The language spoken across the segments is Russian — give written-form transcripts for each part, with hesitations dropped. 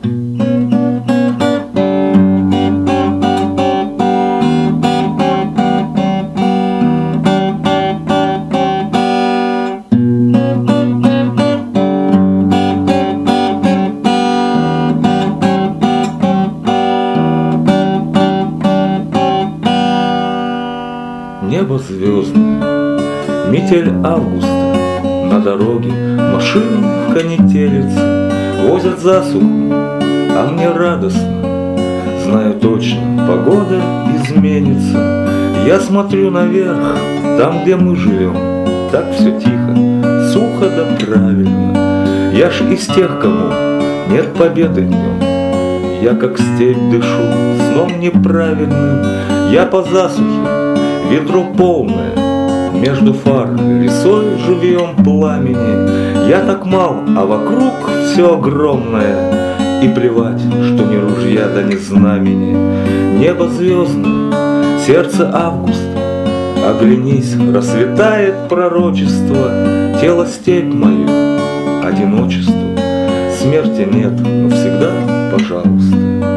Небо звездное, метель августа, на дороге машины в канителице возят засуху, а мне радостно, знаю точно, погода изменится. Я смотрю наверх, там, где мы живем, так все тихо, сухо да правильно. Я ж из тех, кому нет победы днем. Я как степь дышу сном неправильным. Я по засухе, ведро полное, между фар лесой живьем пламени. Я так мал, а вокруг все огромное, и плевать, что ни ружья да ни знамени. Небо звездное, сердце августа, оглянись, расцветает пророчество. Тело степь мою, одиночество, смерти нет, но всегда пожалуйста.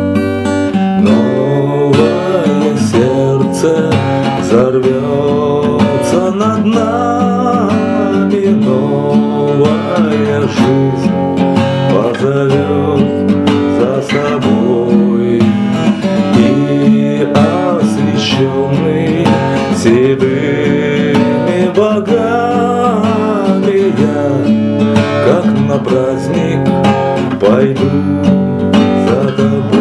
Новое сердце взорвется над нами, новая жизнь позовет за собой, и освещенный седыми богами я, как на праздник, пойду за тобой.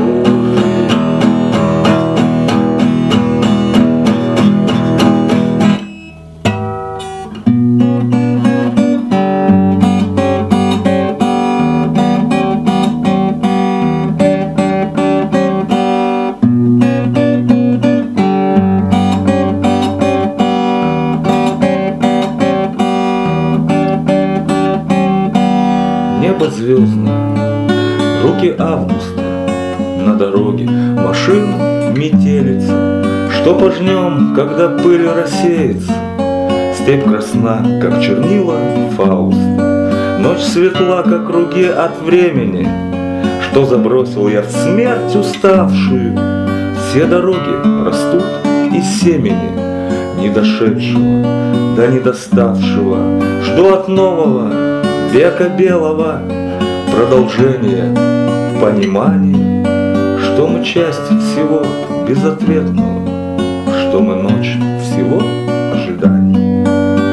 Небо звездное, руки августа, на дороге машин метелица. Что пожнем, когда пыль рассеется? Степь красна, как чернила Фауста. Ночь светла, как круги от времени, что забросил я в смерть уставшую. Все дороги растут из семени не дошедшего, да не доставшего. Жду от нового века белого продолжение понимания, что мы часть всего безответного, что мы ночь всего ожиданий.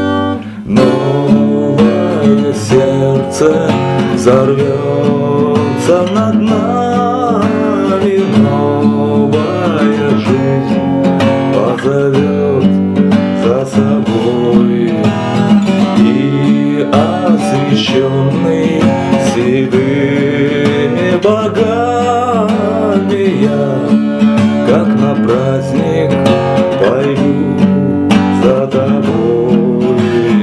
Новое сердце взорвется над нами, новая жизнь позовет за собой, и освещенный седыми богами я, как на праздник, пойду за тобой.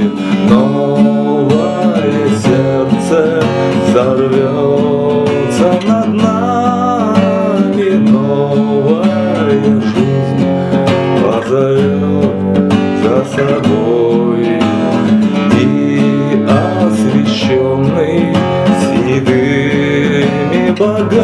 Новое сердце взорвется над нами, новая жизнь позовет за собой, и освещенный седыми богами